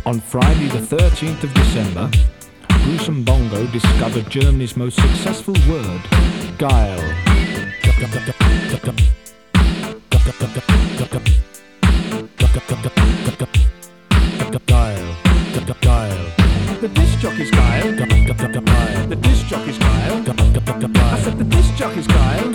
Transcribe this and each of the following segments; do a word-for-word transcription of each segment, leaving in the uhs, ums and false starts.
On Friday the thirteenth of December, Bruce and Bongo discovered Germany's most successful word, geil. Geil. Geil. The disc jockey's geil. The disc jockey's geil. I said the disc jockey's geil.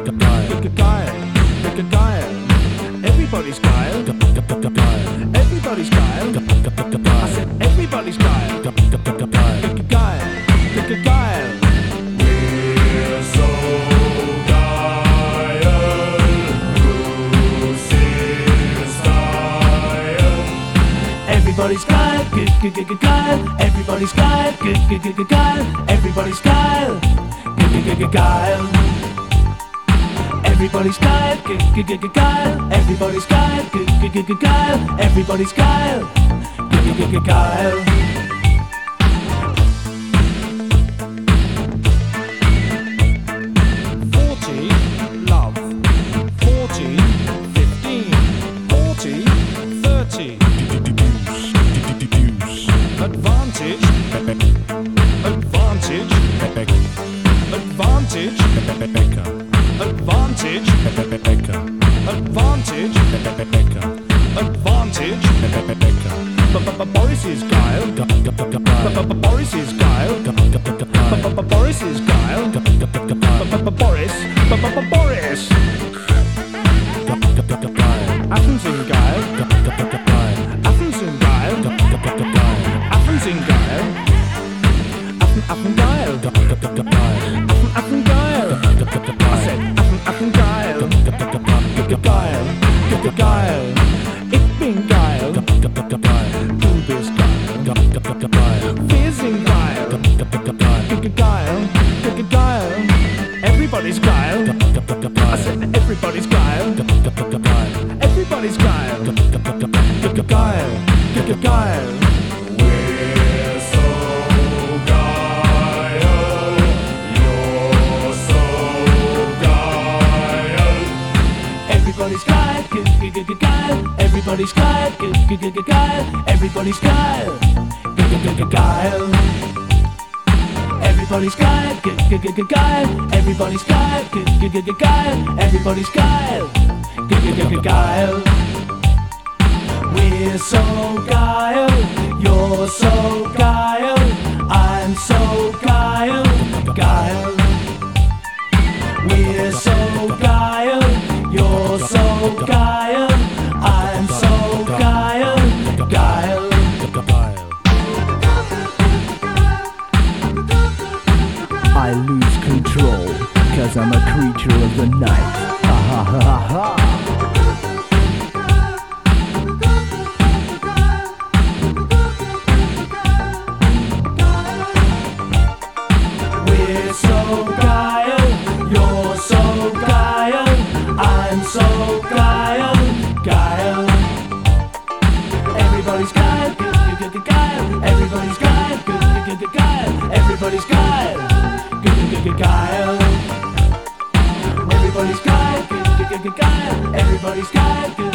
Geil. Geil. Everybody's geil. Everybody's geil. I said everybody's geil. Geil. Geil. We're so geil. Bruce is geil. Everybody's geil, good, good, good, good, geil. Everybody's geil, good, good, good, good, geil. Everybody's geil, good, good, good, good, geil. Everybody's geil, good, good, good, good, geil. Everybody's geil, good, good, good, good, geil. Everybody's geil, good, good, good, good, geil. Forty, love. Forty, fifteen. Forty, thirty. Advantage. Advantage. Advantage. Advantage. Advantage. Advantage. Boris is geil. Boris is geil. Boris is geil. Boris. Boris. Athens in geil. Athens in geil. Athens in geil. Affen, Affen geil. Affen, Affen geil. I said Affen, Affen geil. Geil. Geil. Ich bin geil. Du bist geil. Wir sind geil. Geil. Geil. Everybody's geil. I said everybody's geil. Everybody's geil. Geil. Geil. We're so geil. You're so geil. Everybody's geil, good, good, good, good, geil. Everybody's geil, good, good, good, good, geil. Everybody's geil, good, good, good, good, geil. Everybody's geil, good, good, good, good, geil. Everybody's geil, good, good, good, good, geil. Everybody's geil, good, good, good, good, geil. We're so geil, you're so geil, I'm so geil, geil. We're so geil, you're so geil, I'm so geil, geil. I lose control, cause I'm a creature of the night. Ha ha ha ha ha. We're so geil, you're so geil, I'm so geil, geil. Everybody's geil, good, good, good, good, geil. Everybody's geil, good, good, good, good, geil. Everybody's geil, good, good, good, good, geil. Everybody's geil, good, good, good, good, geil. Everybody's geil, good.